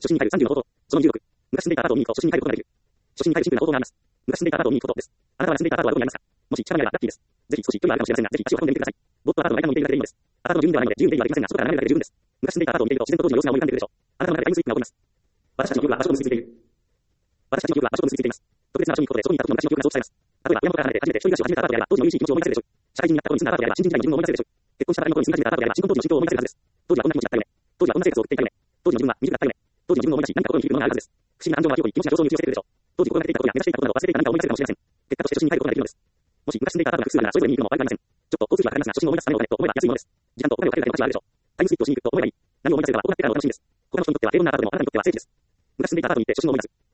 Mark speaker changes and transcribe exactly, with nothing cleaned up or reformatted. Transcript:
Speaker 1: 初心に入るさんじゅうの方法。そのにじゅうろく。昔住んでいたアパートを見に行くと初心に入ることができる。初心に入るシンプルな方法があります。昔住んでいたアパートを見に行くことです。あなたは住んでいたアパートはどこにありますか？もし近場にあればラッキーです。ぜひ少し距離はあるかもしれませんが、ぜひ足を運んでみてください。ボットアパートの間に見ているだけでいいのです。アパートの住人ではないので、住人ではありませんが、外から眺めるだけで十分です。昔住んでいたアパートを見ていると、自然と当時の様子が思い浮かんでくるでしょう。あなたの中でタイムスリップが起こります。私たちの記憶は場所と結びついている。私たちの記憶は場所と結びついています。特別な場所に行くことで、そこにいた時の私の記憶が増幅されます。例えば、親元から離れて初めて一人暮らしを始めたアパートであれば、当時の初々しい気持ちを思い出せるでしょう。社会人になった頃に住んだアパートであれば、新人時代の自分を思い出せるでしょう。結婚したばかりの頃に住み始めたアパートであれば、新婚当時の心境を思い出せるはずです。当時はこんな気持ちだったよね。当時はこんな生活を送っていたよね。当時の自分は未熟だったよね。当時の自分を思い出し、何か心に響くものがあるはずです。不思議な感情は記憶に気持ちが上昇に打ち寄せてくるでしょう。当時心がけていたことや目指していたことなど忘れていた何かを思い出せるかもしれません。結果として初心に入ることができるのです。もし昔住んでいたアパートが複数あるなら、それぞれに行くのも悪くありません。ちょっと交通費はかかりますが、初心を思い出すためのお金と思えば安いものです。時間とお金をかけるだけの価値はあるでしょう。タイムスリップをしに行くと思えばいい。何を思い出せれば、行ってからのお楽しみです。他の人にとっては平凡なアパートでも、あなたにとっては聖地です。昔住んでいたアパートに行って初心を思い出す。